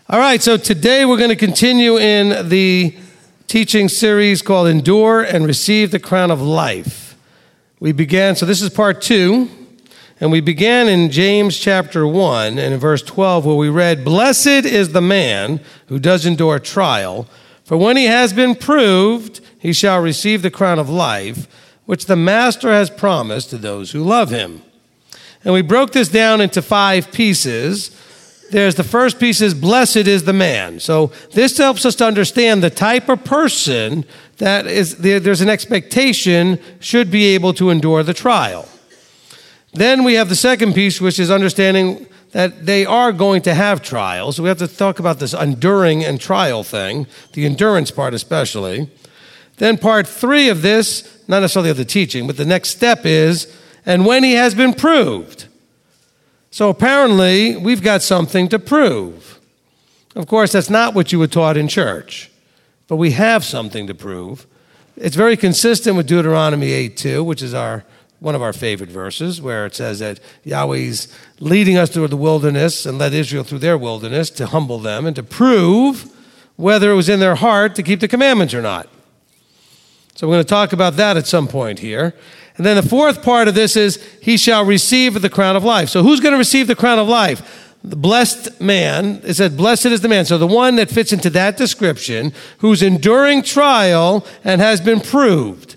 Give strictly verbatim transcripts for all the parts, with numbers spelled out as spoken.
All right, so today we're going to continue in the teaching series called Endure and Receive the Crown of Life. We began, so this is part two, and we began in James chapter one and in verse twelve where we read, "Blessed is the man who does endure trial, for when he has been proved, he shall receive the crown of life, which the Master has promised to those who love him." And we broke this down into five pieces. There's the first piece is, blessed is the man. So this helps us to understand the type of person that is, there's an expectation should be able to endure the trial. Then we have the second piece, which is understanding that they are going to have trials. So we have to talk about this enduring and trial thing, the endurance part especially. Then part three of this, not necessarily of the teaching, but the next step is, and when he has been proved. So apparently, we've got something to prove. Of course, that's not what you were taught in church, but we have something to prove. It's very consistent with Deuteronomy eight two, which is our one of our favorite verses, where it says that Yahweh's leading us through the wilderness and led Israel through their wilderness to humble them and to prove whether it was in their heart to keep the commandments or not. So we're going to talk about that at some point here. And then the fourth part of this is, he shall receive the crown of life. So who's going to receive the crown of life? The blessed man. It said, blessed is the man. So the one that fits into that description, who's enduring trial and has been proved,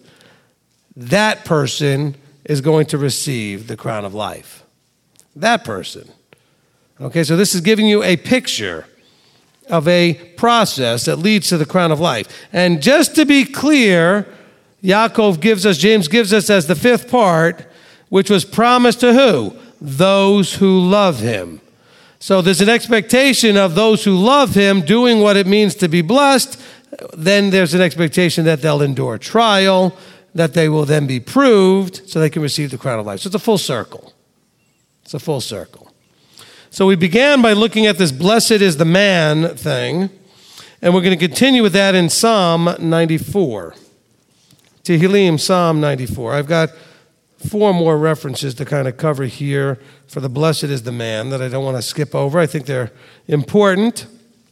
that person is going to receive the crown of life. That person. Okay, so this is giving you a picture of a process that leads to the crown of life. And just to be clear, Yaakov gives us, James gives us as the fifth part, which was promised to who? Those who love him. So there's an expectation of those who love him doing what it means to be blessed. Then there's an expectation that they'll endure trial, that they will then be proved so they can receive the crown of life. So it's a full circle. It's a full circle. So we began by looking at this blessed is the man thing, and we're going to continue with that in Psalm ninety-four. Tehillim, Psalm ninety-four. I've got four more references to kind of cover here for the blessed is the man that I don't want to skip over. I think they're important.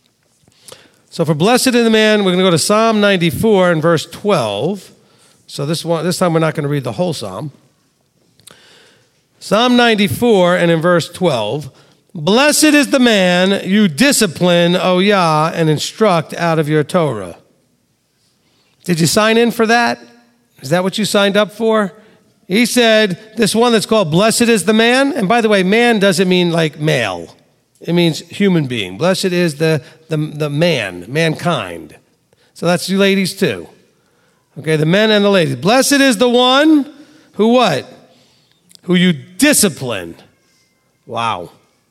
So for blessed is the man, we're going to go to Psalm ninety-four and verse twelve. So this one, this time we're not going to read the whole psalm. Psalm ninety-four and in verse twelve. Blessed is the man you discipline, O Yah, and instruct out of your Torah. Did you sign in for that? Is that what you signed up for? He said, this one that's called blessed is the man. And by the way, man doesn't mean like male. It means human being. Blessed is the, the, the man, mankind. So that's you ladies too. Okay, the men and the ladies. Blessed is the one who what? Who you discipline. Wow.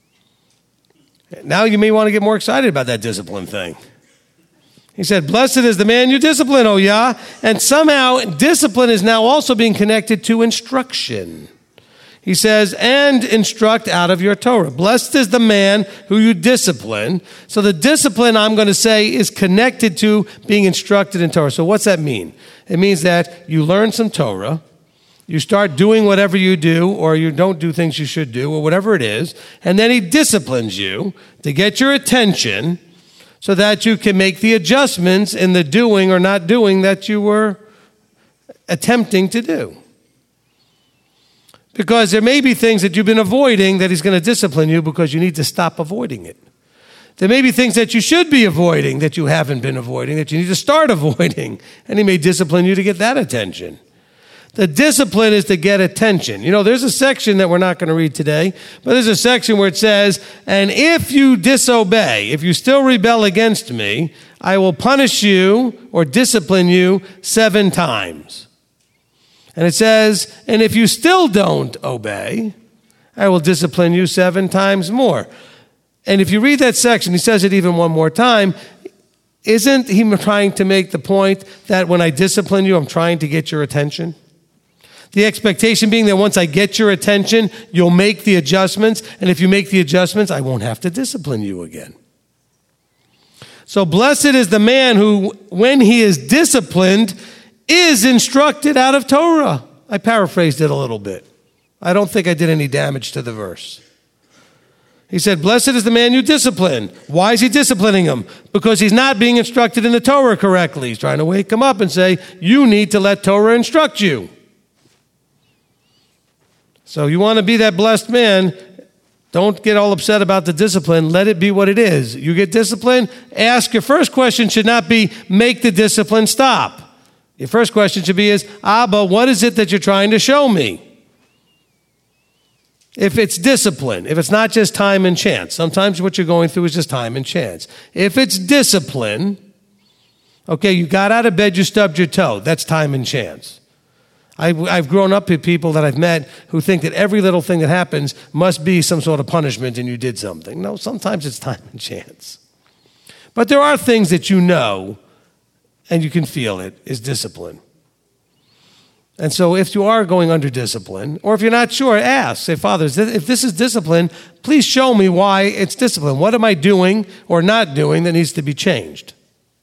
Now you may want to get more excited about that discipline thing. He said, blessed is the man you discipline, O Yah. And somehow discipline is now also being connected to instruction. He says, and instruct out of your Torah. Blessed is the man who you discipline. So the discipline, I'm going to say, is connected to being instructed in Torah. So what's that mean? It means that you learn some Torah, you start doing whatever you do, or you don't do things you should do, or whatever it is, and then he disciplines you to get your attention so that you can make the adjustments in the doing or not doing that you were attempting to do. Because there may be things that you've been avoiding that he's going to discipline you because you need to stop avoiding it. There may be things that you should be avoiding that you haven't been avoiding, that you need to start avoiding, and he may discipline you to get that attention. The discipline is to get attention. You know, there's a section that we're not going to read today, but there's a section where it says, and if you disobey, if you still rebel against me, I will punish you or discipline you seven times. And it says, and if you still don't obey, I will discipline you seven times more. And if you read that section, he says it even one more time. Isn't he trying to make the point that when I discipline you, I'm trying to get your attention? The expectation being that once I get your attention, you'll make the adjustments. And if you make the adjustments, I won't have to discipline you again. So blessed is the man who, when he is disciplined, is instructed out of Torah. I paraphrased it a little bit. I don't think I did any damage to the verse. He said, blessed is the man you discipline. Why is he disciplining him? Because he's not being instructed in the Torah correctly. He's trying to wake him up and say, you need to let Torah instruct you. So you want to be that blessed man, don't get all upset about the discipline. Let it be what it is. You get disciplined, ask, your first question should not be, make the discipline stop. Your first question should be is, Abba, what is it that you're trying to show me? If it's discipline, if it's not just time and chance, sometimes what you're going through is just time and chance. If it's discipline, okay, you got out of bed, you stubbed your toe, that's time and chance. I've, I've grown up with people that I've met who think that every little thing that happens must be some sort of punishment and you did something. No, sometimes it's time and chance. But there are things that you know and you can feel it is discipline. And so if you are going under discipline, or if you're not sure, ask. Say, Father, if this is discipline, please show me why it's discipline. What am I doing or not doing that needs to be changed?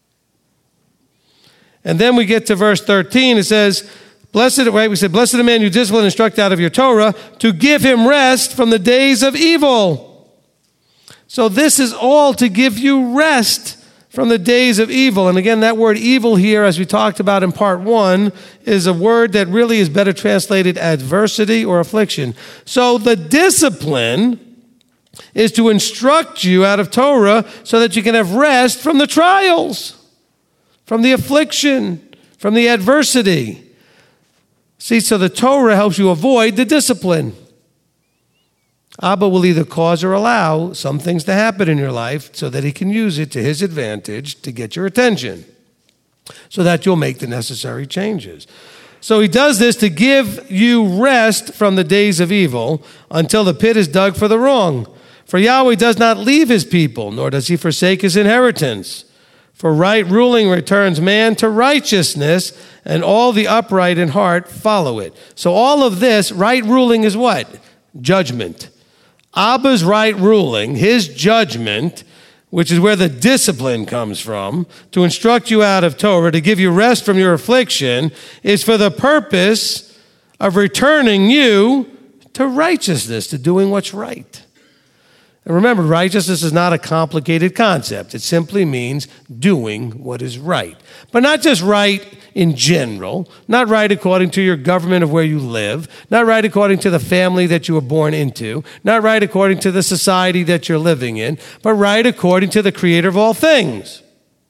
And then we get to verse thirteen. It says, blessed, right? We said, blessed the man you discipline and instruct out of your Torah to give him rest from the days of evil. So this is all to give you rest from the days of evil. And again, that word evil here, as we talked about in part one, is a word that really is better translated adversity or affliction. So the discipline is to instruct you out of Torah so that you can have rest from the trials, from the affliction, from the adversity. See, so the Torah helps you avoid the discipline. Abba will either cause or allow some things to happen in your life so that he can use it to his advantage to get your attention, so that you'll make the necessary changes. So he does this to give you rest from the days of evil until the pit is dug for the wrong. For Yahweh does not leave his people, nor does he forsake his inheritance. For right ruling returns man to righteousness, and all the upright in heart follow it. So all of this, right ruling is what? Judgment. Abba's right ruling, his judgment, which is where the discipline comes from, to instruct you out of Torah, to give you rest from your affliction, is for the purpose of returning you to righteousness, to doing what's right. And remember, righteousness is not a complicated concept. It simply means doing what is right. But not just right in general, not right according to your government of where you live, not right according to the family that you were born into, not right according to the society that you're living in, but right according to the Creator of all things.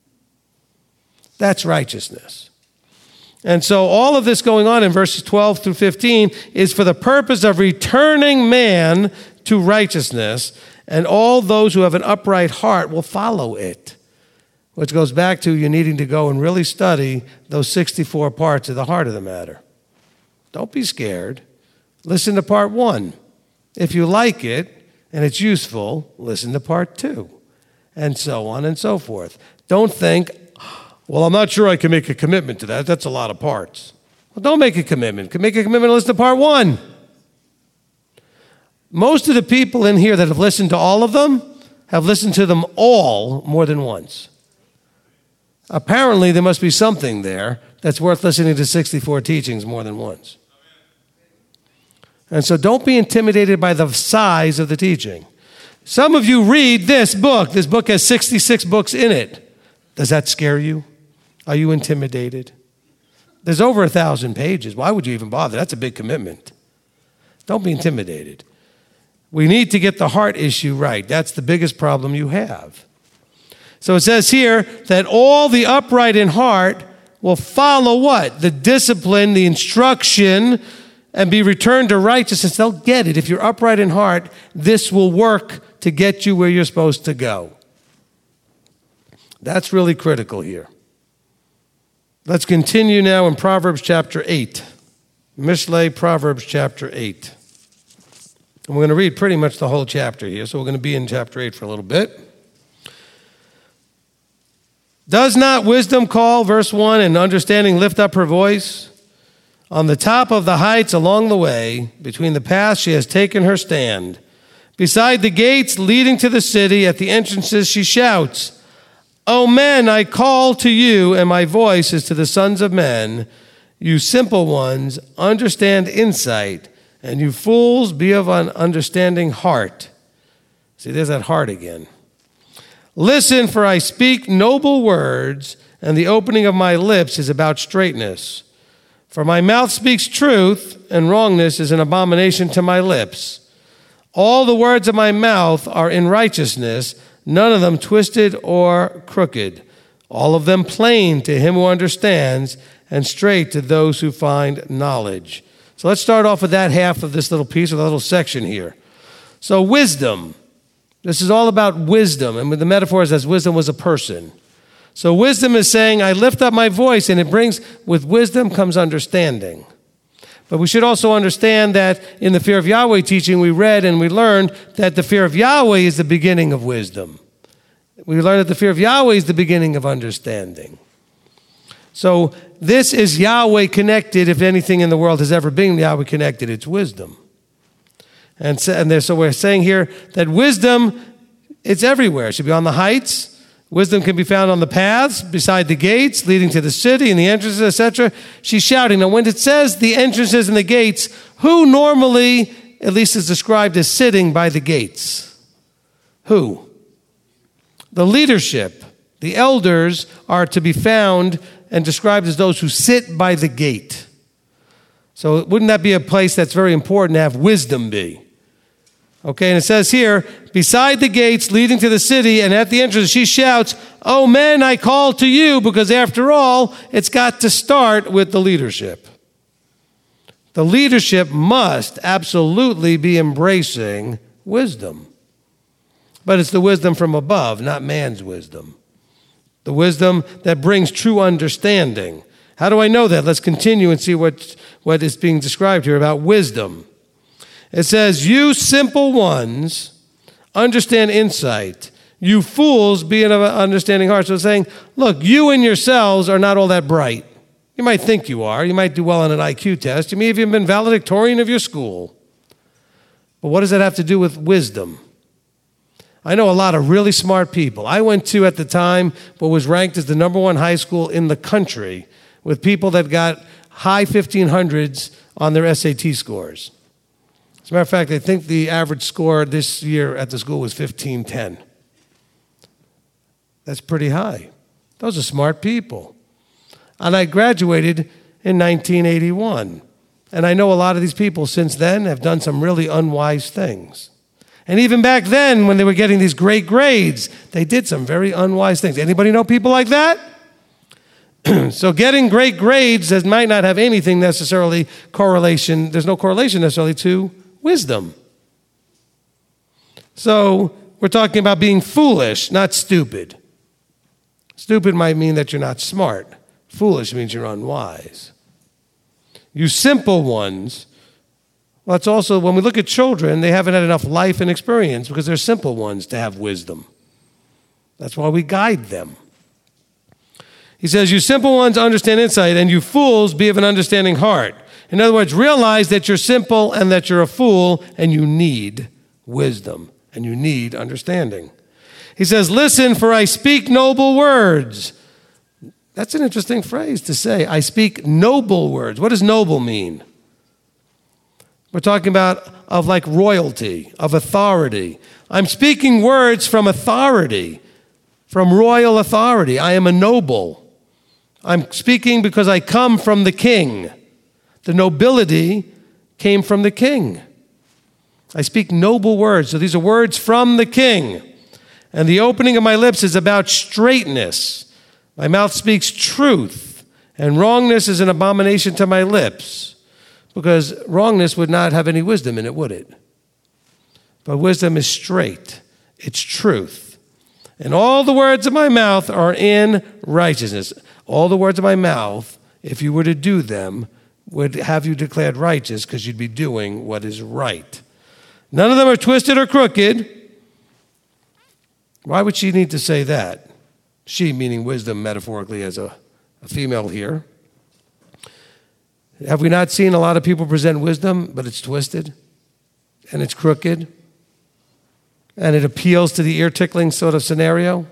That's righteousness. And so all of this going on in verses twelve through fifteen is for the purpose of returning man to righteousness, and all those who have an upright heart will follow it. Which goes back to you needing to go and really study those sixty-four parts of the heart of the matter. Don't be scared. Listen to part one. If you like it and it's useful, listen to part two. And so on and so forth. Don't think, well, I'm not sure I can make a commitment to that. That's a lot of parts. Well, don't make a commitment. Make a commitment to listen to part one. Most of the people in here that have listened to all of them have listened to them all more than once. Apparently, there must be something there that's worth listening to sixty-four teachings more than once. And so don't be intimidated by the size of the teaching. Some of you read this book. This book has sixty-six books in it. Does that scare you? Are you intimidated? There's over a thousand pages. Why would you even bother? That's a big commitment. Don't be intimidated. We need to get the heart issue right. That's the biggest problem you have. So it says here that all the upright in heart will follow what? The discipline, the instruction, and be returned to righteousness. They'll get it. If you're upright in heart, this will work to get you where you're supposed to go. That's really critical here. Let's continue now in Proverbs chapter eight. Mishlei, Proverbs chapter eight. And we're going to read pretty much the whole chapter here, so we're going to be in chapter eight for a little bit. Does not wisdom call, verse one, and understanding lift up her voice? On the top of the heights along the way, between the paths she has taken her stand. Beside the gates leading to the city, at the entrances she shouts, O men, I call to you, and my voice is to the sons of men. You simple ones, understand insight, and you fools, be of an understanding heart. See, there's that heart again. Listen, for I speak noble words, and the opening of my lips is about straightness. For my mouth speaks truth, and wrongness is an abomination to my lips. All the words of my mouth are in righteousness, none of them twisted or crooked. All of them plain to him who understands, and straight to those who find knowledge. So let's start off with that half of this little piece, with a little section here. So wisdom. This is all about wisdom, and with the metaphor says wisdom was a person. So wisdom is saying, I lift up my voice, and it brings, with wisdom comes understanding. But we should also understand that in the fear of Yahweh teaching, we read and we learned that the fear of Yahweh is the beginning of wisdom. We learned that the fear of Yahweh is the beginning of understanding. So this is Yahweh connected. If anything in the world has ever been Yahweh connected, it's wisdom. And so, and there, so we're saying here that wisdom, it's everywhere. It should be on the heights. Wisdom can be found on the paths, beside the gates, leading to the city and the entrances, et cetera. She's shouting. Now, when it says the entrances and the gates, who normally, at least is described as sitting by the gates? Who? The leadership. The elders are to be found and described as those who sit by the gate. So wouldn't that be a place that's very important to have wisdom be? Okay, and it says here, beside the gates leading to the city and at the entrance, she shouts, "Oh men, I call to you," because after all, it's got to start with the leadership. The leadership must absolutely be embracing wisdom. But it's the wisdom from above, not man's wisdom. The wisdom that brings true understanding. How do I know that? Let's continue and see what, what is being described here about wisdom. It says, you simple ones understand insight. You fools be of an understanding heart. So it's saying, look, you and yourselves are not all that bright. You might think you are. You might do well on an I Q test. You may have even been valedictorian of your school. But what does that have to do with wisdom? I know a lot of really smart people. I went to, at the time, what was ranked as the number one high school in the country with people that got high fifteen hundreds on their S A T scores. As a matter of fact, I think the average score this year at the school was fifteen ten. That's pretty high. Those are smart people. And I graduated in nineteen eighty-one. And I know a lot of these people since then have done some really unwise things. And even back then, when they were getting these great grades, they did some very unwise things. Anybody know people like that? So getting great grades that might not have anything necessarily correlation, there's no correlation necessarily to wisdom. So we're talking about being foolish, not stupid. Stupid might mean that you're not smart. Foolish means you're unwise. You simple ones, well, it's also, when we look at children, they haven't had enough life and experience because they're simple ones to have wisdom. That's why we guide them. He says, you simple ones understand insight, and you fools be of an understanding heart. In other words, realize that you're simple and that you're a fool, and you need wisdom, and you need understanding. He says, listen, for I speak noble words. That's an interesting phrase to say. I speak noble words. What does noble mean? We're talking about of like royalty, of authority. I'm speaking words from authority, from royal authority. I am a noble. I'm speaking because I come from the king. The nobility came from the king. I speak noble words. So these are words from the king. And the opening of my lips is about straightness. My mouth speaks truth, and wrongness is an abomination to my lips. Because wrongness would not have any wisdom in it, would it? But wisdom is straight. It's truth. And all the words of my mouth are in righteousness. All the words of my mouth, if you were to do them, would have you declared righteous because you'd be doing what is right. None of them are twisted or crooked. Why would she need to say that? She, meaning wisdom metaphorically as a, a female here. Have we not seen a lot of people present wisdom, but it's twisted and it's crooked and it appeals to the ear-tickling sort of scenario?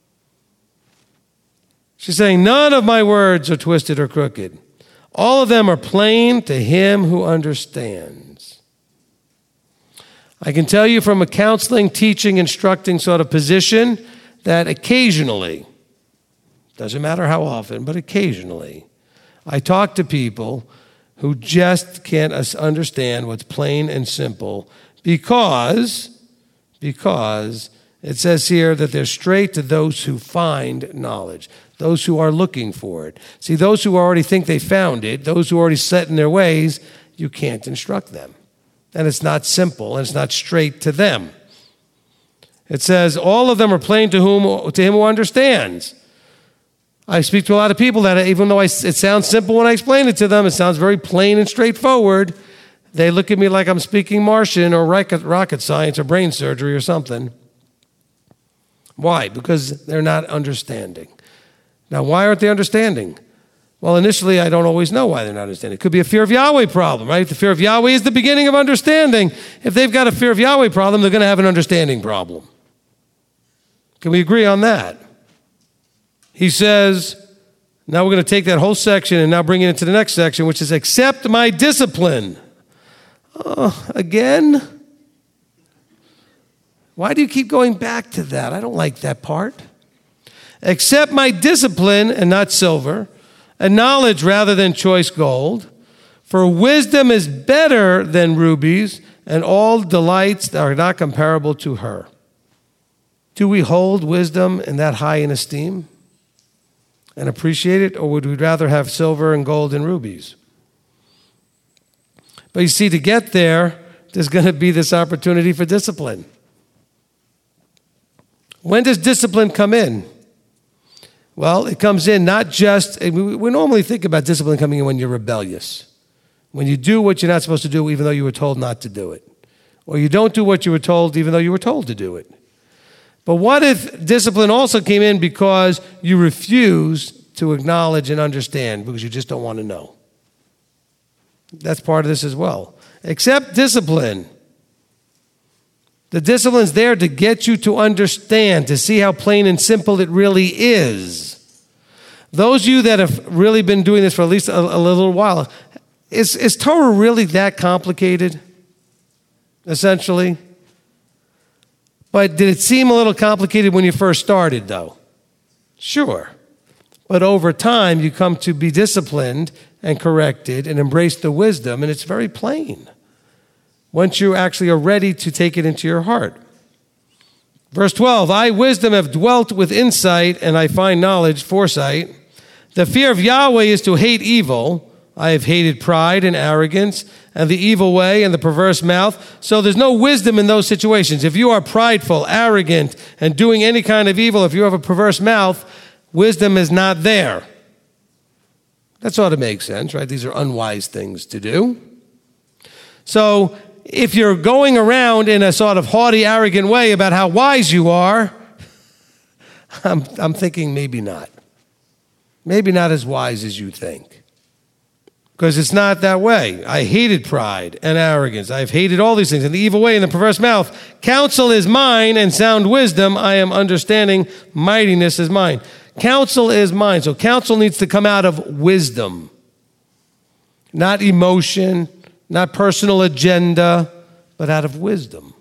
She's saying, none of my words are twisted or crooked. All of them are plain to him who understands. I can tell you from a counseling, teaching, instructing sort of position that occasionally, doesn't matter how often, but occasionally, I talk to people who just can't understand what's plain and simple because, because it says here that they're straight to those who find knowledge, those who are looking for it. See, those who already think they found it, those who are already set in their ways, you can't instruct them. And it's not simple, and it's not straight to them. It says, all of them are plain to whom to him who understands. I speak to a lot of people that even though I, it sounds simple when I explain it to them, it sounds very plain and straightforward, they look at me like I'm speaking Martian or rocket, rocket science or brain surgery or something. Why? Because they're not understanding. Now, why aren't they understanding? Well, initially, I don't always know why they're not understanding. It could be a fear of Yahweh problem, right? The fear of Yahweh is the beginning of understanding. If they've got a fear of Yahweh problem, they're going to have an understanding problem. Can we agree on that? He says, now we're going to take that whole section and now bring it into the next section, which is accept my discipline. Oh, again? Why do you keep going back to that? I don't like that part. Accept my discipline and not silver, and knowledge rather than choice gold. For wisdom is better than rubies, and all delights are not comparable to her. Do we hold wisdom in that high in esteem and appreciate it, or would we rather have silver and gold and rubies? But you see, to get there, there's going to be this opportunity for discipline. When does discipline come in? Well, it comes in not just, we normally think about discipline coming in when you're rebellious, when you do what you're not supposed to do even though you were told not to do it, or you don't do what you were told even though you were told to do it. But what if discipline also came in because you refuse to acknowledge and understand because you just don't want to know? That's part of this as well. Accept discipline. The discipline's there to get you to understand, to see how plain and simple it really is. Those of you that have really been doing this for at least a, a little while, is, is Torah really that complicated, essentially? But did it seem a little complicated when you first started, though? Sure. But over time, you come to be disciplined and corrected and embrace the wisdom, and it's very plain once you actually are ready to take it into your heart. Verse twelve, I, wisdom, have dwelt with insight, and I find knowledge, foresight. The fear of Yahweh is to hate evil. I have hated pride and arrogance and the evil way and the perverse mouth. So there's no wisdom in those situations. If you are prideful, arrogant, and doing any kind of evil, if you have a perverse mouth, wisdom is not there. That sort of makes sense, right? These are unwise things to do. So if you're going around in a sort of haughty, arrogant way about how wise you are, I'm, I'm thinking maybe not. Maybe not as wise as you think. Because it's not that way. I hated pride and arrogance. I've hated all these things, and the evil way and the perverse mouth. Counsel is mine, and sound wisdom I am understanding. Mightiness is mine. Counsel is mine. So counsel needs to come out of wisdom. Not emotion, not personal agenda, but out of wisdom.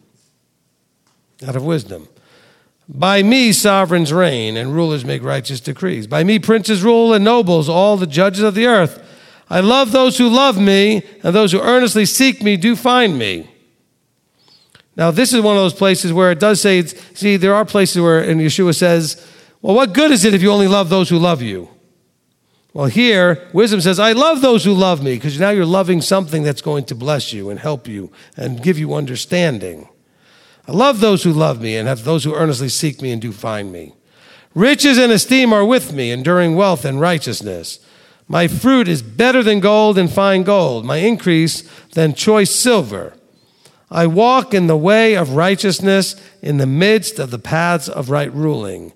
Out of wisdom. By me sovereigns reign, and rulers make righteous decrees. By me princes rule, and nobles, all the judges of the earth. I love those who love me, and those who earnestly seek me do find me. Now, this is one of those places where it does say, see, there are places where, and Yeshua says, well, what good is it if you only love those who love you? Well, here, wisdom says, I love those who love me, because now you're loving something that's going to bless you and help you and give you understanding. I love those who love me, and have those who earnestly seek me and do find me. Riches and esteem are with me, enduring wealth and righteousness. My fruit is better than gold and fine gold, my increase than choice silver. I walk in the way of righteousness in the midst of the paths of right ruling.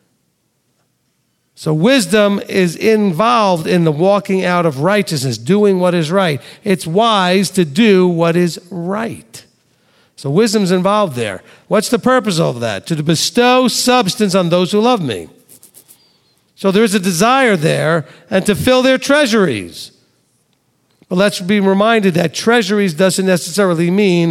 So wisdom is involved in the walking out of righteousness, doing what is right. It's wise to do what is right. So wisdom's involved there. What's the purpose of that? To bestow substance on those who love me. So there's a desire there, and to fill their treasuries. But let's be reminded that treasuries doesn't necessarily mean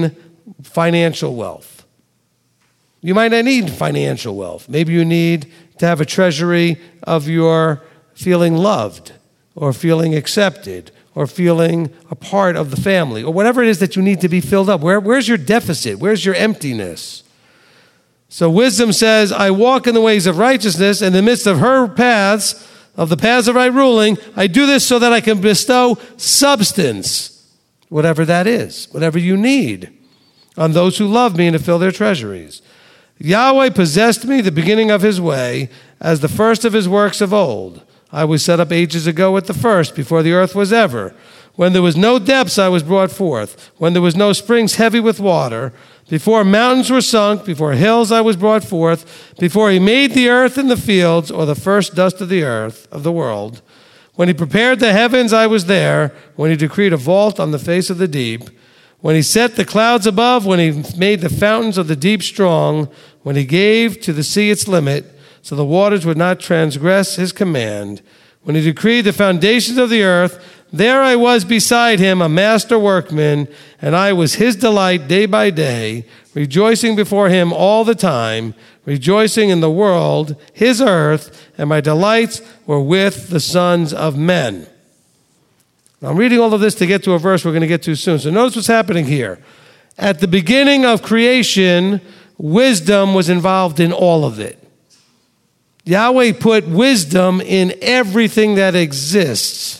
financial wealth. You might not need financial wealth. Maybe you need to have a treasury of your feeling loved or feeling accepted or feeling a part of the family or whatever it is that you need to be filled up. Where, where's your deficit? Where's your emptiness? So wisdom says, I walk in the ways of righteousness in the midst of her paths, of the paths of right ruling. I do this so that I can bestow substance, whatever that is, whatever you need, on those who love me and to fill their treasuries. Yahweh possessed me, the beginning of his way, as the first of his works of old. I was set up ages ago at the first, before the earth was ever. When there was no depths, I was brought forth. When there was no springs heavy with water. Before mountains were sunk, before hills I was brought forth. Before he made the earth and the fields, or the first dust of the earth, of the world. When he prepared the heavens, I was there. When he decreed a vault on the face of the deep. When he set the clouds above, when he made the fountains of the deep strong, when he gave to the sea its limit, so the waters would not transgress his command, when he decreed the foundations of the earth, there I was beside him, a master workman, and I was his delight day by day, rejoicing before him all the time, rejoicing in the world, his earth, and my delights were with the sons of men. Now, I'm reading all of this to get to a verse we're going to get to soon. So notice what's happening here. At the beginning of creation, wisdom was involved in all of it. Yahweh put wisdom in everything that exists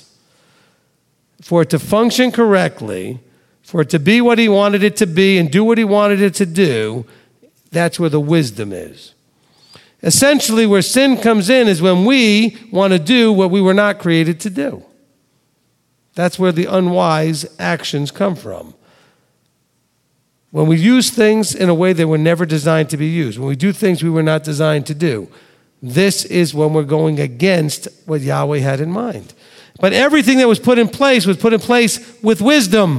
for it to function correctly, for it to be what he wanted it to be and do what he wanted it to do. That's where the wisdom is. Essentially, where sin comes in is when we want to do what we were not created to do. That's where the unwise actions come from. When we use things in a way that were never designed to be used, when we do things we were not designed to do, this is when we're going against what Yahweh had in mind. But everything that was put in place was put in place with wisdom.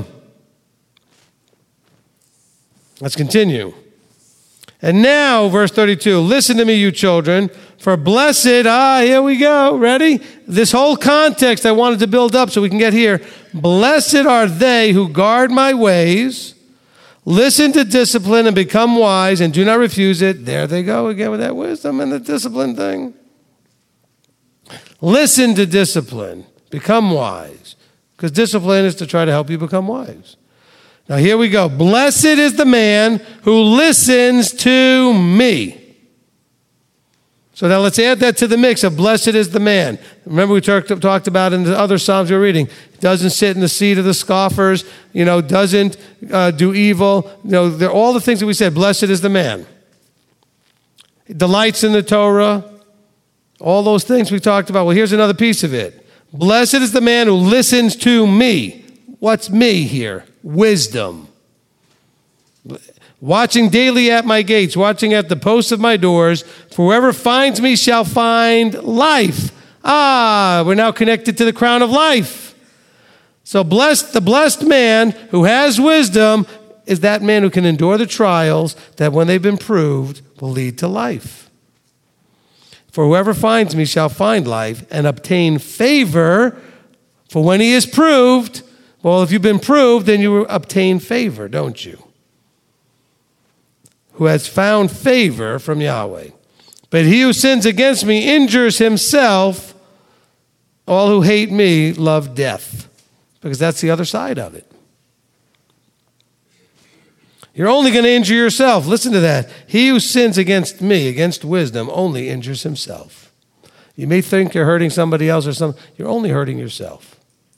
Let's continue. And now, verse thirty-two, listen to me, you children, for blessed, ah, here we go, ready? This whole context I wanted to build up so we can get here. Blessed are they who guard my ways, listen to discipline and become wise, and do not refuse it. There they go again with that wisdom and the discipline thing. Listen to discipline, become wise, because discipline is to try to help you become wise. Now here we go. Blessed is the man who listens to me. So now let's add that to the mix of blessed is the man. Remember we talked, talked about in the other Psalms we were reading. Doesn't sit in the seat of the scoffers. You know, doesn't uh, do evil. You know, they're all the things that we said. Blessed is the man. Delights in the Torah. All those things we talked about. Well, here's another piece of it. Blessed is the man who listens to me. What's me here? Wisdom. Watching daily at my gates, watching at the posts of my doors, for whoever finds me shall find life. Ah, we're now connected to the crown of life. So blessed, the blessed man who has wisdom is that man who can endure the trials that when they've been proved will lead to life. For whoever finds me shall find life and obtain favor, for when he is proved, well, if you've been proved, then you obtain favor, don't you? Who has found favor from Yahweh. But he who sins against me injures himself. All who hate me love death. Because that's the other side of it. You're only going to injure yourself. Listen to that. He who sins against me, against wisdom, only injures himself. You may think you're hurting somebody else or something. You're only hurting yourself.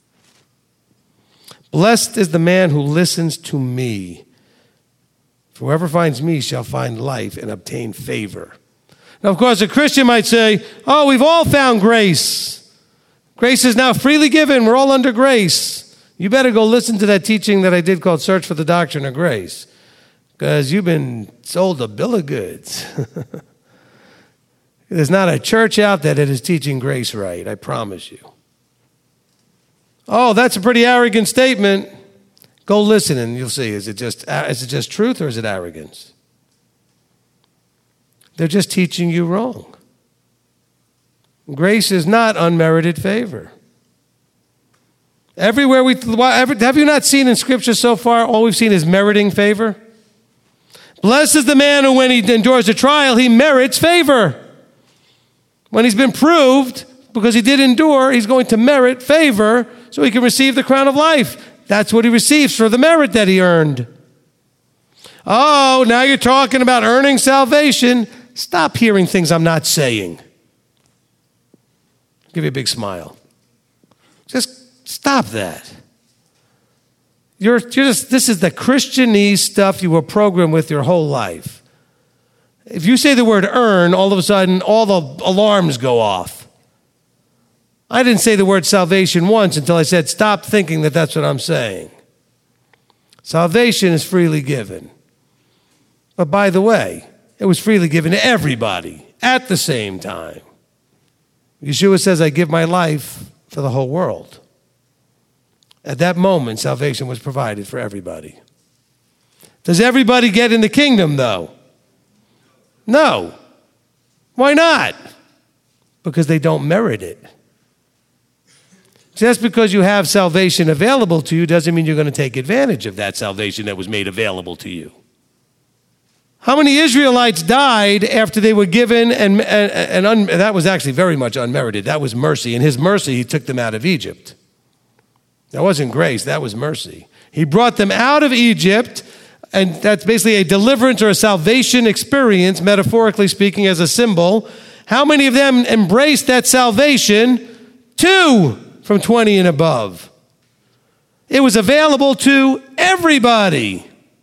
Blessed is the man who listens to me. For whoever finds me shall find life and obtain favor. Now, of course, a Christian might say, oh, we've all found grace. Grace is now freely given. We're all under grace. You better go listen to that teaching that I did called Search for the Doctrine of Grace. Because you've been sold a bill of goods. There's not a church out there that is teaching grace right, I promise you. Oh, that's a pretty arrogant statement. Go listen and you'll see. Is it just, is it just truth or is it arrogance? They're just teaching you wrong. Grace is not unmerited favor. Everywhere we, have you not seen in Scripture so far, all we've seen is meriting favor? Blessed is the man who, when he endures a trial, he merits favor. When he's been proved, because he did endure, he's going to merit favor so he can receive the crown of life. That's what he receives for the merit that he earned. Oh, now you're talking about earning salvation. Stop hearing things I'm not saying. I'll give you a big smile. Just stop that. You're, you're just, this is the Christianese stuff you were programmed with your whole life. If you say the word earn, all of a sudden, all the alarms go off. I didn't say the word salvation once until I said, stop thinking that that's what I'm saying. Salvation is freely given. But by the way, it was freely given to everybody at the same time. Yeshua says, I give my life for the whole world. At that moment, salvation was provided for everybody. Does everybody get in the kingdom, though? No. Why not? Because they don't merit it. Just because you have salvation available to you doesn't mean you're going to take advantage of that salvation that was made available to you. How many Israelites died after they were given, and, and, and un, that was actually very much unmerited. That was mercy. In his mercy, he took them out of Egypt. That wasn't grace, that was mercy. He brought them out of Egypt, and that's basically a deliverance or a salvation experience, metaphorically speaking, as a symbol. How many of them embraced that salvation? Two from twenty and above. It was available to everybody.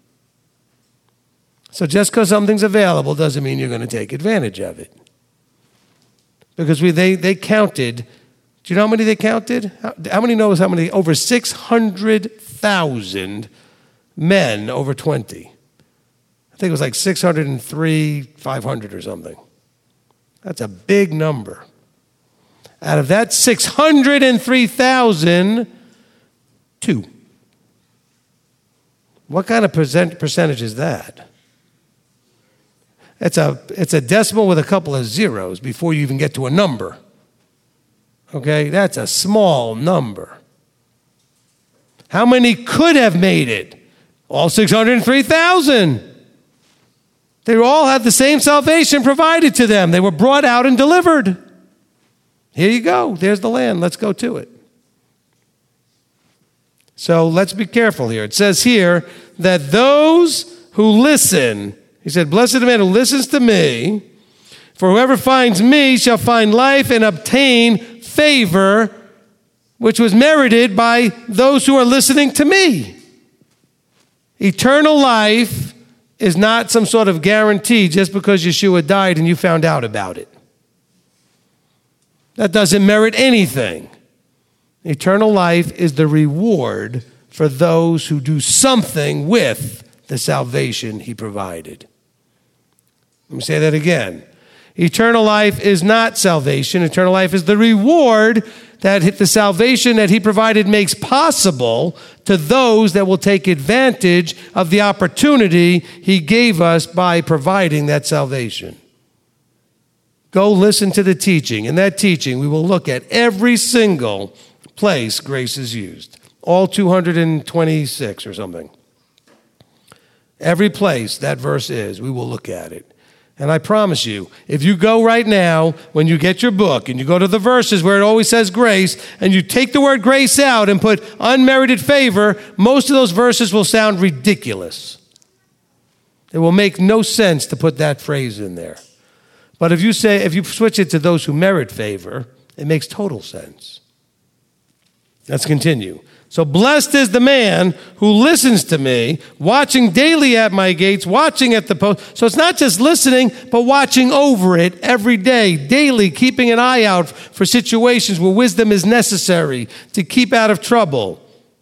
So just because something's available doesn't mean you're going to take advantage of it. Because we, they, they counted, do you know how many they counted? How, how many knows how many? Over six hundred thousand men over twenty. I think it was like six hundred three, five hundred or something. That's a big number. Out of that six hundred three thousand, two. What kind of percent, percentage is that? It's a, it's a decimal with a couple of zeros before you even get to a number. Okay, that's a small number. How many could have made it? All six hundred three thousand. They all had the same salvation provided to them. They were brought out and delivered. Here you go. There's the land. Let's go to it. So let's be careful here. It says here that those who listen, he said, blessed is the man who listens to me, for whoever finds me shall find life and obtain favor, which was merited by those who are listening to me. Eternal life is not some sort of guarantee just because Yeshua died and you found out about it. That doesn't merit anything. Eternal life is the reward for those who do something with the salvation he provided. Let me say that again. Eternal life is not salvation. Eternal life is the reward that the salvation that he provided makes possible to those that will take advantage of the opportunity he gave us by providing that salvation. Go listen to the teaching. In that teaching, we will look at every single place grace is used. All two hundred twenty-six or something. Every place that verse is, we will look at it. And I promise you, if you go right now, when you get your book, and you go to the verses where it always says grace, and you take the word grace out and put unmerited favor, most of those verses will sound ridiculous. It will make no sense to put that phrase in there. But if you say, if you switch it to those who merit favor, it makes total sense. Let's continue. So blessed is the man who listens to me, watching daily at my gates, watching at the post. So it's not just listening, but watching over it every day, daily, keeping an eye out for situations where wisdom is necessary to keep out of trouble,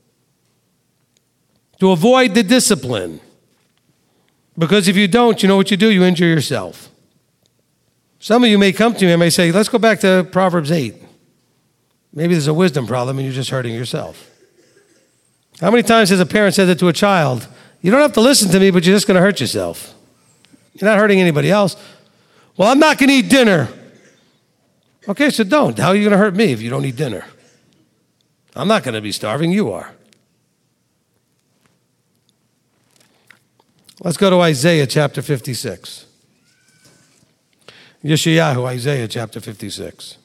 to avoid the discipline. Because if you don't, you know what you do? You injure yourself. Some of you may come to me and may say, let's go back to Proverbs eight. Maybe there's a wisdom problem and you're just hurting yourself. How many times has a parent said that to a child? You don't have to listen to me, but you're just going to hurt yourself. You're not hurting anybody else. Well, I'm not going to eat dinner. Okay, so don't. How are you going to hurt me if you don't eat dinner? I'm not going to be starving. You are. Let's go to Isaiah chapter fifty-six. Yeshayahu, Isaiah chapter fifty-six.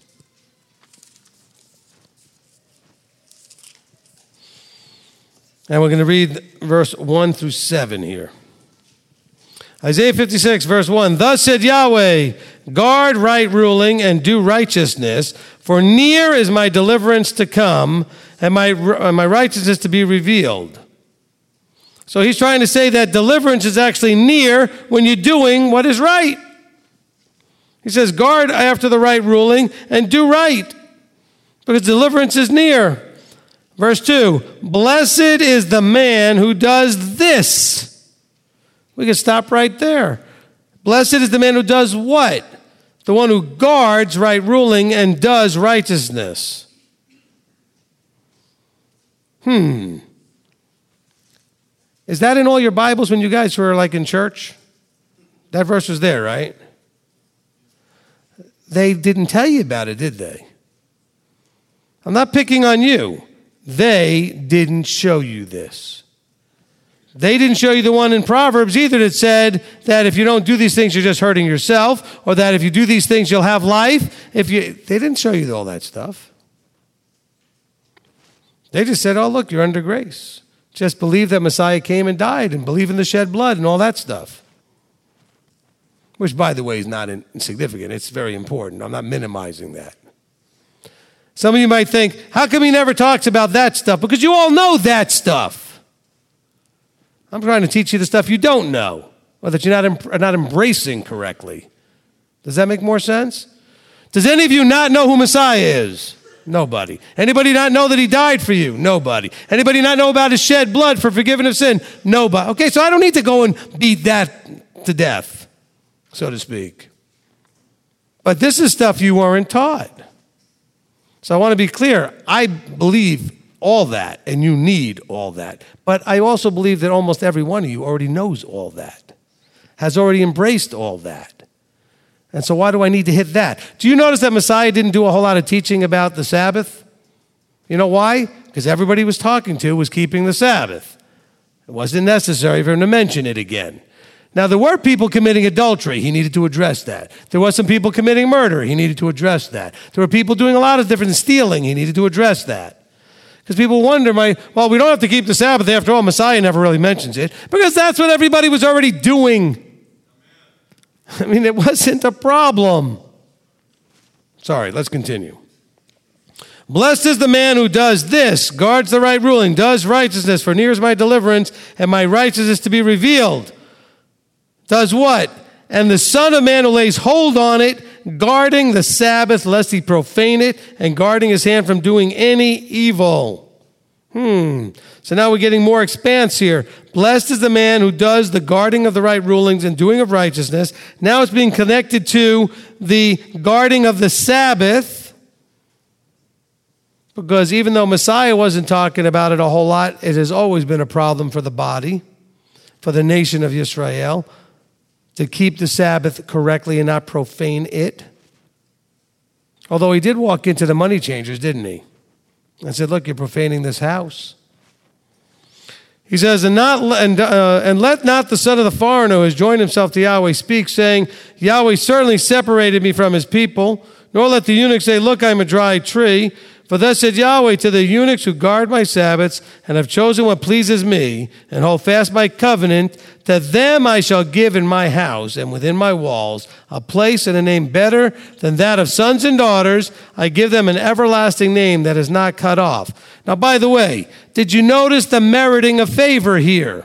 And we're going to read verse one through seven here. Isaiah fifty-six, verse one. Thus said Yahweh, guard right ruling and do righteousness, for near is my deliverance to come, and my, and my righteousness to be revealed. So he's trying to say that deliverance is actually near when you're doing what is right. He says, guard after the right ruling and do right, because deliverance is near. Verse two, blessed is the man who does this. We can stop right there. Blessed is the man who does what? The one who guards right ruling and does righteousness. Hmm. Is that in all your Bibles when you guys were like in church? That verse was there, right? They didn't tell you about it, did they? I'm not picking on you. They didn't show you this. They didn't show you the one in Proverbs either that said that if you don't do these things, you're just hurting yourself, or that if you do these things, you'll have life. If you, they didn't show you all that stuff. They just said, oh, look, you're under grace. Just believe that Messiah came and died, and believe in the shed blood and all that stuff. Which, by the way, is not insignificant. It's very important. I'm not minimizing that. Some of you might think, how come he never talks about that stuff? Because you all know that stuff. I'm trying to teach you the stuff you don't know, or that you're not, are not embracing correctly. Does that make more sense? Does any of you not know who Messiah is? Nobody. Anybody not know that he died for you? Nobody. Anybody not know about his shed blood for forgiveness of sin? Nobody. Okay, so I don't need to go and beat that to death, so to speak. But this is stuff you weren't taught. So I want to be clear. I believe all that, and you need all that. But I also believe that almost every one of you already knows all that, has already embraced all that. And so why do I need to hit that? Do you notice that Messiah didn't do a whole lot of teaching about the Sabbath? You know why? Because everybody he was talking to was keeping the Sabbath. It wasn't necessary for him to mention it again. Now, there were people committing adultery. He needed to address that. There were some people committing murder. He needed to address that. There were people doing a lot of different stealing. He needed to address that. Because people wonder, my, well, we don't have to keep the Sabbath. After all, Messiah never really mentions it. Because that's what everybody was already doing. I mean, it wasn't a problem. Sorry, let's continue. Blessed is the man who does this, guards the right ruling, does righteousness, for near is my deliverance, and my righteousness to be revealed. Does what? And the Son of Man who lays hold on it, guarding the Sabbath, lest he profane it, and guarding his hand from doing any evil. Hmm. So now we're getting more expanse here. Blessed is the man who does the guarding of the right rulings and doing of righteousness. Now it's being connected to the guarding of the Sabbath. Because even though Messiah wasn't talking about it a whole lot, it has always been a problem for the body, for the nation of Israel, to keep the Sabbath correctly and not profane it. Although he did walk into the money changers, didn't he? And said, look, you're profaning this house. He says, and, not, and, uh, and let not the son of the foreigner who has joined himself to Yahweh speak, saying, Yahweh certainly separated me from his people. Nor let the eunuch say, look, I'm a dry tree. For thus said Yahweh to the eunuchs who guard my Sabbaths and have chosen what pleases me and hold fast my covenant, to them I shall give in my house and within my walls a place and a name better than that of sons and daughters. I give them an everlasting name that is not cut off. Now, by the way, did you notice the meriting of favor here?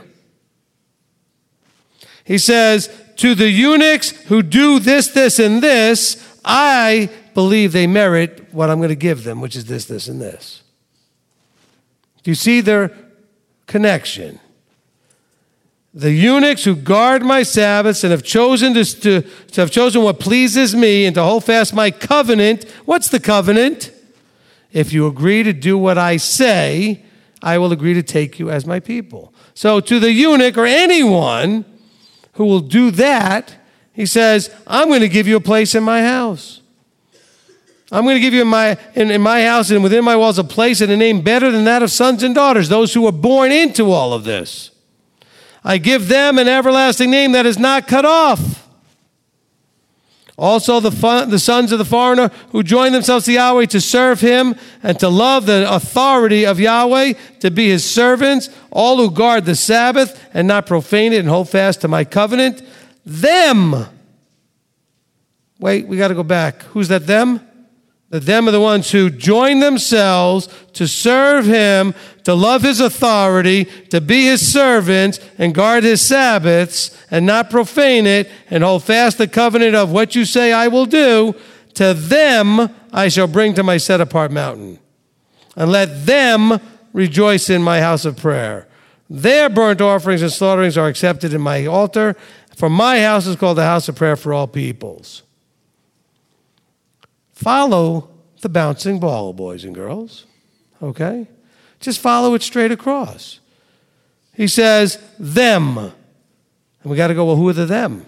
He says, to the eunuchs who do this, this, and this, I believe they merit what I'm going to give them, which is this, this, and this. Do you see their connection? The eunuchs who guard my Sabbaths and have chosen to, to, to have chosen what pleases me and to hold fast my covenant. What's the covenant? If you agree to do what I say, I will agree to take you as my people. So to the eunuch or anyone who will do that, he says, I'm going to give you a place in my house. I'm going to give you in my, in, in my house and within my walls a place and a name better than that of sons and daughters, those who were born into all of this. I give them an everlasting name that is not cut off. Also, the, fun, the sons of the foreigner who join themselves to Yahweh to serve him and to love the authority of Yahweh, to be his servants, all who guard the Sabbath and not profane it and hold fast to my covenant, them. Wait, we got to go back. Who's that them? The them are the ones who join themselves to serve him, to love his authority, to be his servants, and guard his Sabbaths, and not profane it, and hold fast the covenant of what you say I will do. To them I shall bring to my set-apart mountain, and let them rejoice in my house of prayer. Their burnt offerings and slaughterings are accepted in my altar, for my house is called the house of prayer for all peoples. Follow the bouncing ball, boys and girls, okay? Just follow it straight across. He says, them. And we got to go, well, who are the them?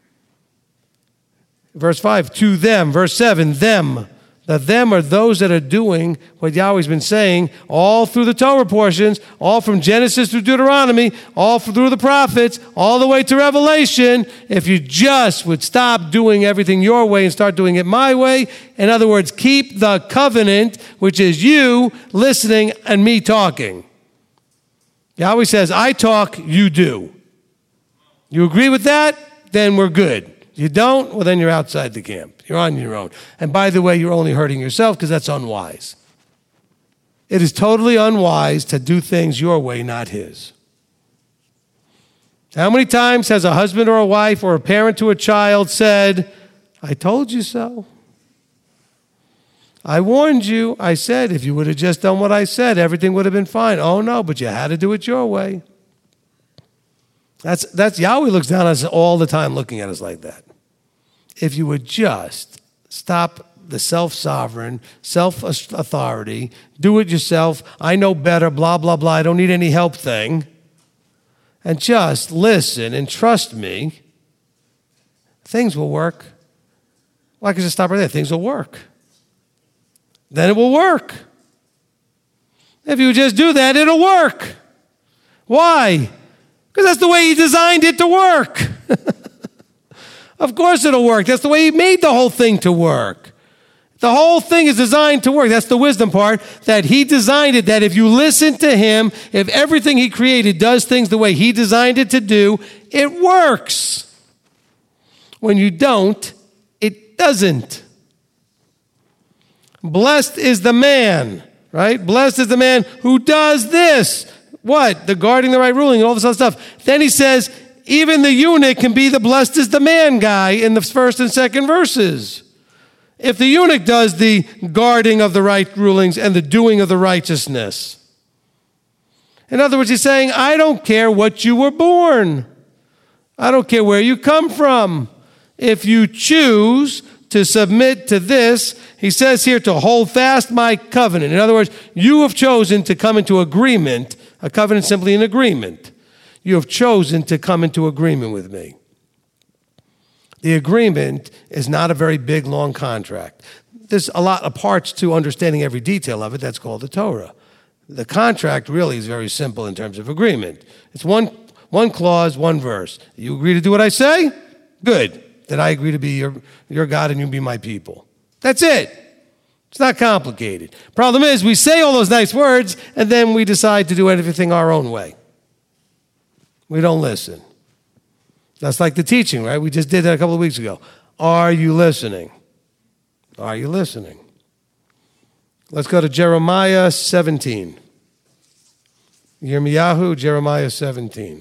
Verse five, to them. Verse seven, them. The them are those that are doing what Yahweh's been saying all through the Torah portions, all from Genesis through Deuteronomy, all through the prophets, all the way to Revelation. If you just would stop doing everything your way and start doing it my way, in other words, keep the covenant, which is you listening and me talking. Yahweh says, I talk, you do. You agree with that? Then we're good. You don't? Well, then you're outside the camp. You're on your own. And by the way, you're only hurting yourself because that's unwise. It is totally unwise to do things your way, not his. How many times has a husband or a wife or a parent to a child said, I told you so. I warned you. I said, if you would have just done what I said, everything would have been fine. Oh, no, but you had to do it your way. That's, that's Yahweh looks down on us all the time looking at us like that. If you would just stop the self-sovereign, self-authority, do it yourself, I know better, blah, blah, blah, I don't need any help thing, and just listen and trust me, things will work. Why can't you stop right there? Things will work. Then it will work. If you just do that, it'll work. Why? Because that's the way he designed it to work. Of course it'll work. That's the way he made the whole thing to work. The whole thing is designed to work. That's the wisdom part, that he designed it, that if you listen to him, if everything he created does things the way he designed it to do, it works. When you don't, it doesn't. Blessed is the man, right? Blessed is the man who does this. What? The guarding the right ruling and all this other stuff. Then he says, even the eunuch can be the blessed is the man guy in the first and second verses. If the eunuch does the guarding of the right rulings and the doing of the righteousness. In other words, he's saying, I don't care what you were born. I don't care where you come from. If you choose to submit to this, he says here, to hold fast my covenant. In other words, you have chosen to come into agreement. A covenant is simply an agreement. You have chosen to come into agreement with me. The agreement is not a very big, long contract. There's a lot of parts to understanding every detail of it. That's called the Torah. The contract really is very simple in terms of agreement. It's one, one clause, one verse. You agree to do what I say? Good. Then I agree to be your, your God and you be my people. That's it. It's not complicated. Problem is, we say all those nice words, and then we decide to do everything our own way. We don't listen. That's like the teaching, right? We just did that a couple of weeks ago. Are you listening? Are you listening? Let's go to Jeremiah seventeen. Yirmiyahu, Jeremiah seventeen.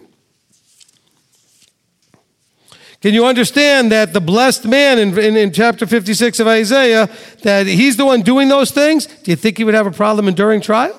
Can you understand that the blessed man in, in, in chapter fifty-six of Isaiah, that he's the one doing those things? Do you think he would have a problem enduring trial?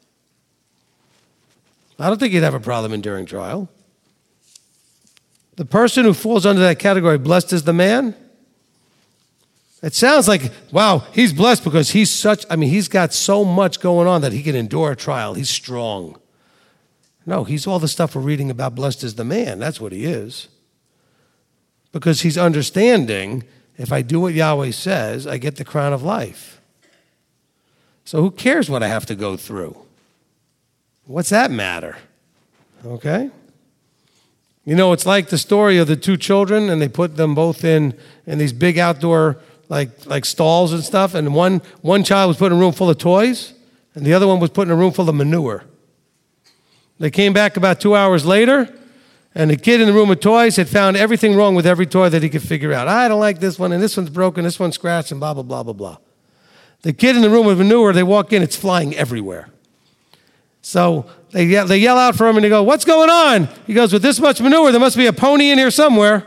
I don't think he'd have a problem enduring trial. The person who falls under that category, blessed is the man, it sounds like, wow, he's blessed because he's such, I mean, he's got so much going on that he can endure a trial. He's strong. No, he's all the stuff we're reading about blessed is the man. That's what he is. Because he's understanding, if I do what Yahweh says, I get the crown of life. So who cares what I have to go through? What's that matter? Okay? You know, it's like the story of the two children, and they put them both in, in these big outdoor like like stalls and stuff, and one, one child was put in a room full of toys, and the other one was put in a room full of manure. They came back about two hours later, and the kid in the room with toys had found everything wrong with every toy that he could figure out. I don't like this one, and this one's broken, this one's scratched, and blah, blah, blah, blah, blah. The kid in the room with manure, they walk in, it's flying everywhere. So they yell, they yell out for him, and they go, "What's going on?" He goes, "With this much manure, there must be a pony in here somewhere."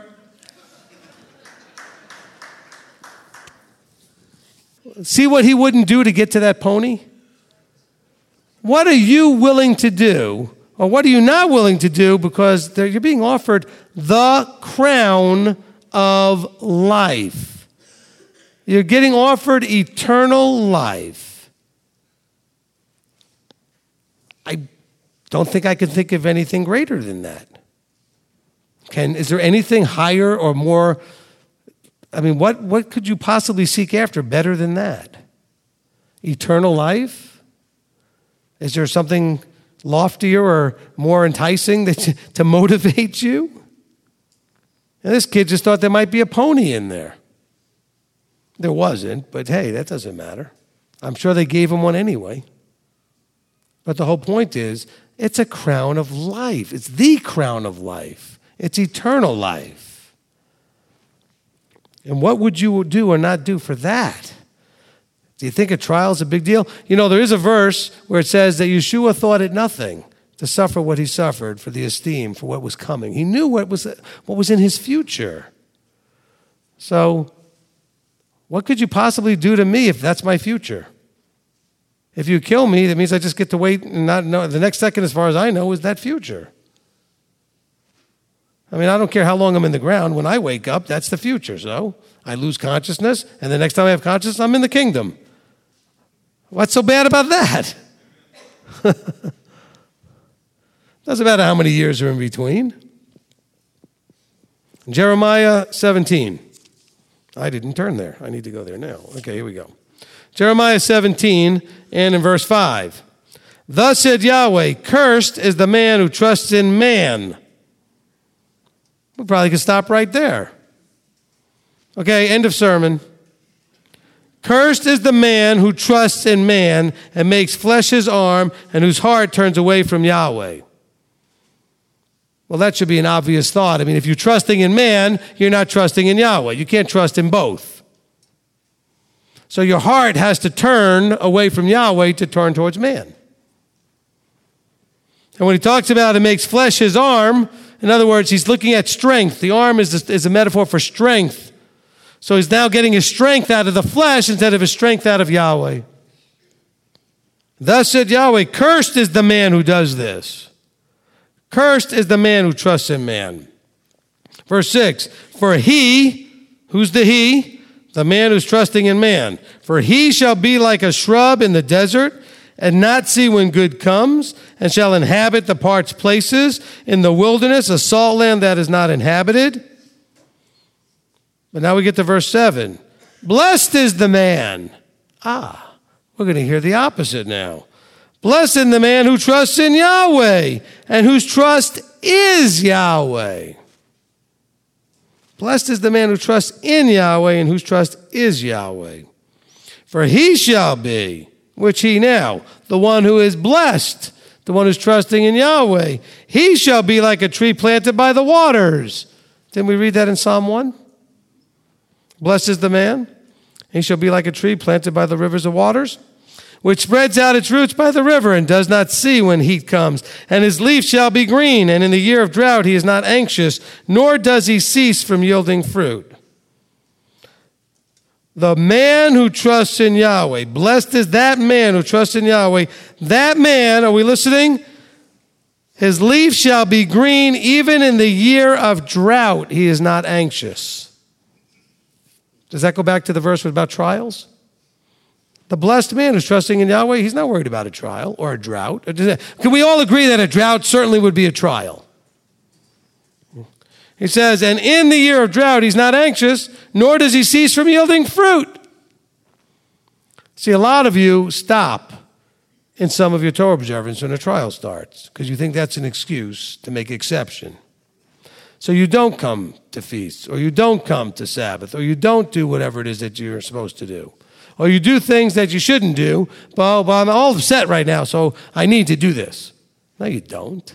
See what he wouldn't do to get to that pony? What are you willing to do, or what are you not willing to do, because you're being offered the crown of life. You're getting offered eternal life. I don't think I can think of anything greater than that. Can, is there anything higher or more? I mean, what, what could you possibly seek after better than that? Eternal life? Is there something loftier or more enticing that, to motivate you? And this kid just thought there might be a pony in there. There wasn't, but hey, that doesn't matter. I'm sure they gave him one anyway. But the whole point is, it's a crown of life. It's the crown of life. It's eternal life. And what would you do or not do for that? Do you think a trial is a big deal? You know, there is a verse where it says that Yeshua thought it nothing to suffer what he suffered for the esteem, for what was coming. He knew what was, what was in his future. So, what could you possibly do to me if that's my future? If you kill me, that means I just get to wait and not know. The next second, as far as I know, is that future. I mean, I don't care how long I'm in the ground. When I wake up, that's the future. So I lose consciousness, and the next time I have consciousness, I'm in the kingdom. What's so bad about that? Doesn't matter how many years are in between. Jeremiah seventeen. I didn't turn there. I need to go there now. Okay, here we go. Jeremiah seventeen, and in verse five. Thus said Yahweh, cursed is the man who trusts in man. We probably could stop right there. Okay, end of sermon. Cursed is the man who trusts in man and makes flesh his arm and whose heart turns away from Yahweh. Well, that should be an obvious thought. I mean, if you're trusting in man, you're not trusting in Yahweh. You can't trust in both. So your heart has to turn away from Yahweh to turn towards man. And when he talks about it makes flesh his arm, in other words, he's looking at strength. The arm is, is a metaphor for strength. So he's now getting his strength out of the flesh instead of his strength out of Yahweh. Thus said Yahweh, cursed is the man who does this. Cursed is the man who trusts in man. Verse six, for he, who's the he? The man who's trusting in man. For he shall be like a shrub in the desert, and not see when good comes, and shall inhabit the parched places in the wilderness, a salt land that is not inhabited. But now we get to verse seven. Blessed is the man. Ah, we're going to hear the opposite now. Blessed is the man who trusts in Yahweh, and whose trust is Yahweh. Blessed is the man who trusts in Yahweh, and whose trust is Yahweh. For he shall be, which he now, the one who is blessed, the one who's trusting in Yahweh, he shall be like a tree planted by the waters. Didn't we read that in Psalm one? Blessed is the man. He shall be like a tree planted by the rivers of waters, which spreads out its roots by the river and does not see when heat comes. And his leaf shall be green, and in the year of drought he is not anxious, nor does he cease from yielding fruit. The man who trusts in Yahweh, blessed is that man who trusts in Yahweh. That man, are we listening? His leaf shall be green, even in the year of drought he is not anxious. Does that go back to the verse about trials? The blessed man who's trusting in Yahweh, he's not worried about a trial or a drought. Can we all agree that a drought certainly would be a trial? He says, and in the year of drought, he's not anxious, nor does he cease from yielding fruit. See, a lot of you stop in some of your Torah observance when a trial starts because you think that's an excuse to make exception. So you don't come to feasts, or you don't come to Sabbath, or you don't do whatever it is that you're supposed to do. Or you do things that you shouldn't do, but, but I'm all upset right now, so I need to do this. No, you don't.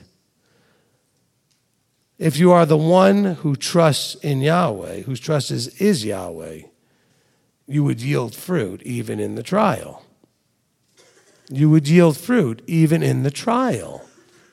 If you are the one who trusts in Yahweh, whose trust is, is Yahweh, you would yield fruit even in the trial. You would yield fruit even in the trial.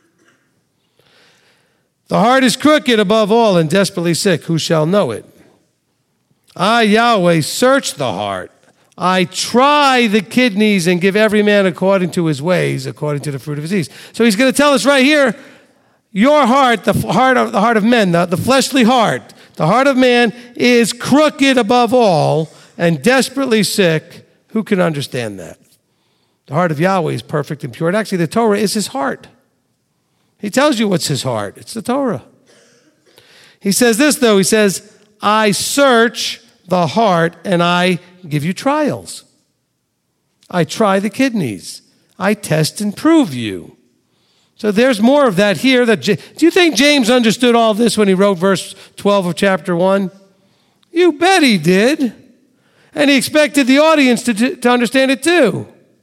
The heart is crooked above all and desperately sick. Who shall know it? I, Yahweh, search the heart. I try the kidneys and give every man according to his ways, according to the fruit of his deeds. So he's going to tell us right here, your heart, the heart of, the heart of men, the, the fleshly heart, the heart of man is crooked above all and desperately sick. Who can understand that? The heart of Yahweh is perfect and pure. And actually, the Torah is his heart. He tells you what's his heart. It's the Torah. He says this, though. He says, I search the heart and I give you trials. I try the kidneys. I test and prove you. So there's more of that here. That do you think James understood all this when he wrote verse twelve of chapter one? You bet he did. And he expected the audience to, to understand it too.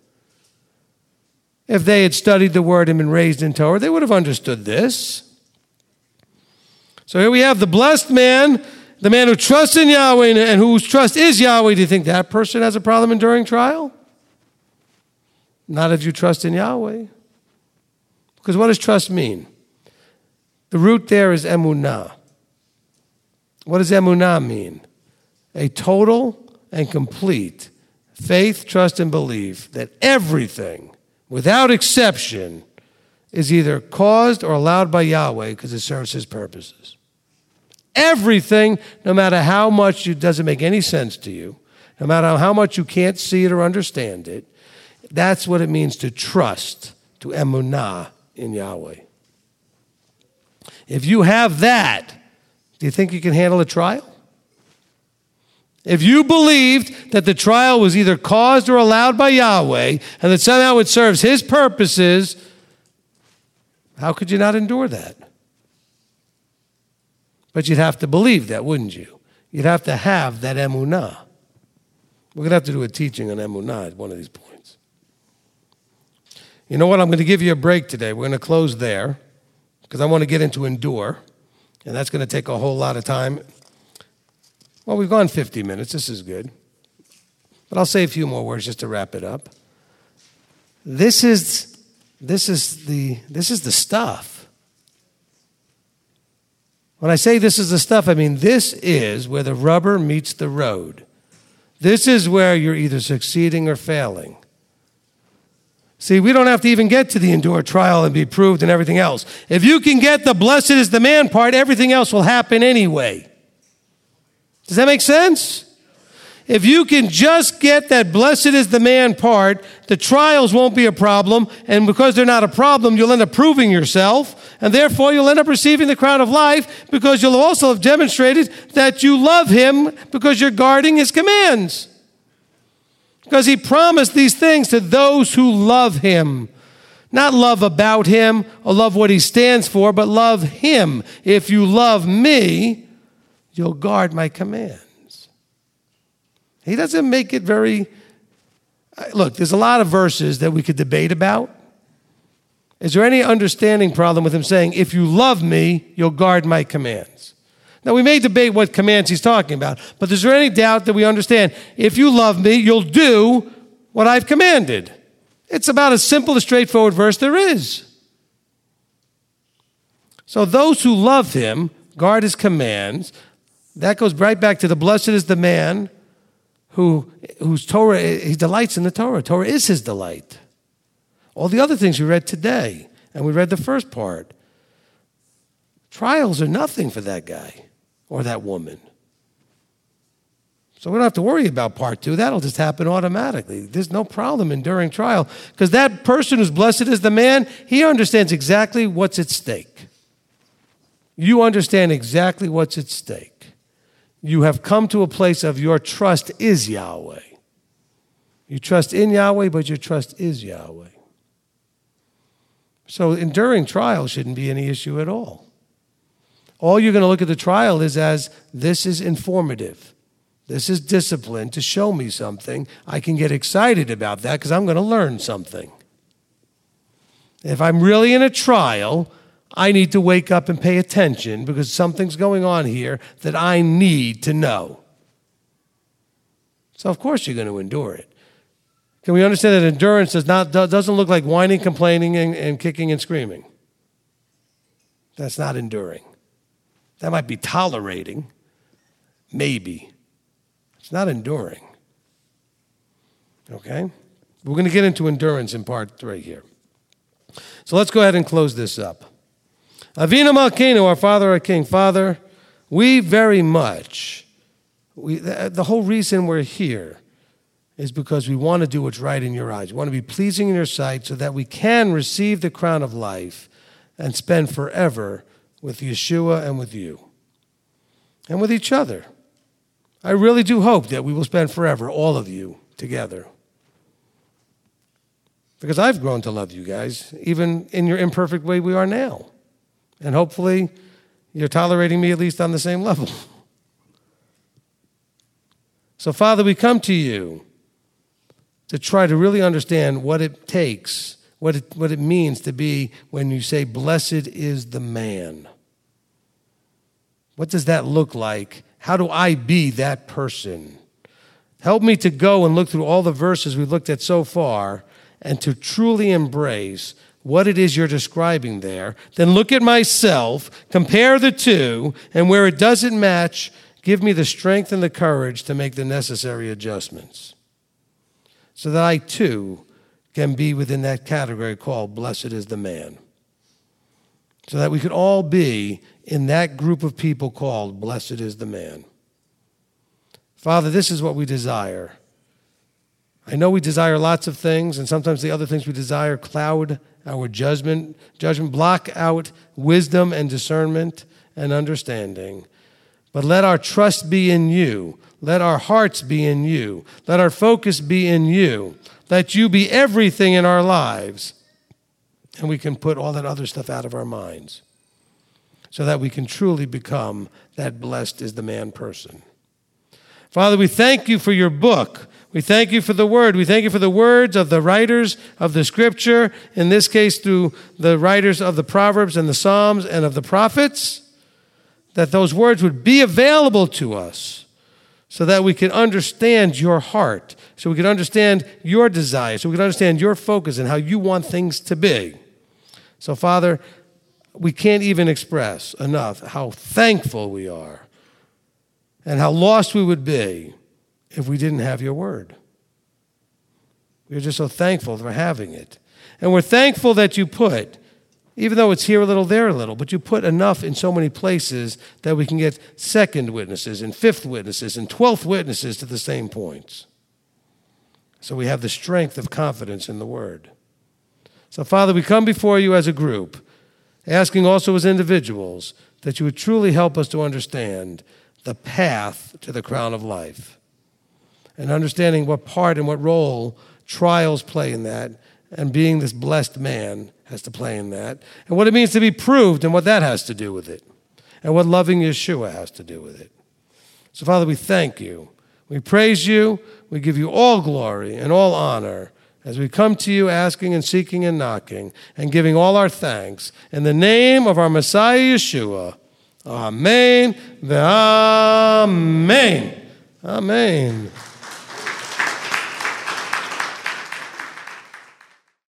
If they had studied the word and been raised in Torah, they would have understood this. So here we have the blessed man, the man who trusts in Yahweh and whose trust is Yahweh. Do you think that person has a problem enduring trial? Not if you trust in Yahweh. Because what does trust mean? The root there is emunah. What does emunah mean? A total and complete faith, trust, and belief that everything, without exception, is either caused or allowed by Yahweh because it serves his purposes. Everything, no matter how much it doesn't make any sense to you, no matter how much you can't see it or understand it, that's what it means to trust, to emunah in Yahweh. If you have that, do you think you can handle a trial? If you believed that the trial was either caused or allowed by Yahweh and that somehow it serves his purposes, how could you not endure that? But you'd have to believe that, wouldn't you? You'd have to have that emunah. We're going to have to do a teaching on emunah at one of these points. You know what? I'm going to give you a break today. We're going to close there because I want to get into endure, and that's going to take a whole lot of time. Well, we've gone fifty minutes. This is good. But I'll say a few more words just to wrap it up. This is, this is the, this is the stuff. When I say this is the stuff, I mean this is where the rubber meets the road. This is where you're either succeeding or failing. See, we don't have to even get to the endure trial and be proved and everything else. If you can get the blessed is the man part, everything else will happen anyway. Does that make sense? If you can just get that blessed is the man part, the trials won't be a problem, and because they're not a problem, you'll end up proving yourself, and therefore you'll end up receiving the crown of life because you'll also have demonstrated that you love him because you're guarding his commands. Because he promised these things to those who love him. Not love about him or love what he stands for, but love him. If you love me, you'll guard my commands. He doesn't make it very... Look, there's a lot of verses that we could debate about. Is there any understanding problem with him saying, if you love me, you'll guard my commands? Now, we may debate what commands he's talking about, but is there any doubt that we understand, if you love me, you'll do what I've commanded? It's about as simple a straightforward verse there is. So those who love him, guard his commands. That goes right back to the blessed is the man who whose Torah, he delights in the Torah. Torah is his delight. All the other things we read today, and we read the first part, trials are nothing for that guy or that woman. So we don't have to worry about part two. That'll just happen automatically. There's no problem enduring trial because that person who's blessed is the man, he understands exactly what's at stake. You understand exactly what's at stake. You have come to a place of your trust is Yahweh. You trust in Yahweh, but your trust is Yahweh. So enduring trial shouldn't be any issue at all. All you're going to look at the trial is as this is informative. This is discipline to show me something. I can get excited about that because I'm going to learn something. If I'm really in a trial, I need to wake up and pay attention because something's going on here that I need to know. So of course you're going to endure it. Can we understand that endurance does not, doesn't look like whining, complaining, and, and kicking and screaming? That's not enduring. That might be tolerating, maybe. It's not enduring. Okay? We're going to get into endurance in part three here. So let's go ahead and close this up. Avinu Malkeinu, our Father, our King. Father, we very much, we, the, the whole reason we're here is because we want to do what's right in your eyes. We want to be pleasing in your sight so that we can receive the crown of life and spend forever with Yeshua and with you and with each other. I really do hope that we will spend forever, all of you, together. Because I've grown to love you guys, even in your imperfect way we are now. And hopefully you're tolerating me at least on the same level. So, Father, we come to you to try to really understand what it takes, what it, what it means to be when you say, blessed is the man. What does that look like? How do I be that person? Help me to go and look through all the verses we've looked at so far and to truly embrace what it is you're describing there. Then look at myself, compare the two, and where it doesn't match, give me the strength and the courage to make the necessary adjustments so that I too can be within that category called blessed is the man. So that we could all be in that group of people called blessed is the man. Father, this is what we desire. I know we desire lots of things, and sometimes the other things we desire cloud our judgment, judgment, block out wisdom and discernment and understanding. But let our trust be in you. Let our hearts be in you. Let our focus be in you. Let you be everything in our lives. And we can put all that other stuff out of our minds so that we can truly become that blessed is the man person. Father, we thank you for your book. We thank you for the word. We thank you for the words of the writers of the scripture, in this case through the writers of the Proverbs and the Psalms and of the prophets, that those words would be available to us so that we can understand your heart, so we can understand your desire, so we can understand your focus and how you want things to be. So, Father, we can't even express enough how thankful we are and how lost we would be if we didn't have your word. We're just so thankful for having it. And we're thankful that you put, even though it's here a little, there a little, but you put enough in so many places that we can get second witnesses and fifth witnesses and twelfth witnesses to the same points. So we have the strength of confidence in the word. So, Father, we come before you as a group, asking also as individuals that you would truly help us to understand the path to the crown of life and understanding what part and what role trials play in that, and being this blessed man has to play in that, and what it means to be proved and what that has to do with it, and what loving Yeshua has to do with it. So, Father, we thank you. We praise you. We give you all glory and all honor as we come to you asking and seeking and knocking and giving all our thanks. In the name of our Messiah Yeshua, Amen. Amen. Amen.